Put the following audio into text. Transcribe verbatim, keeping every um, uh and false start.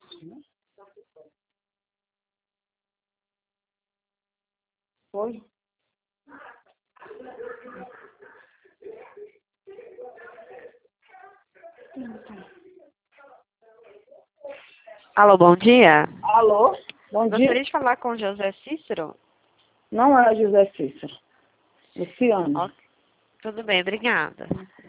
Foi? Alô, bom dia. Alô? Bom Gostaria dia. de falar com o José Cícero? Não é José Cícero. Luciano. Ó, tudo bem, obrigada.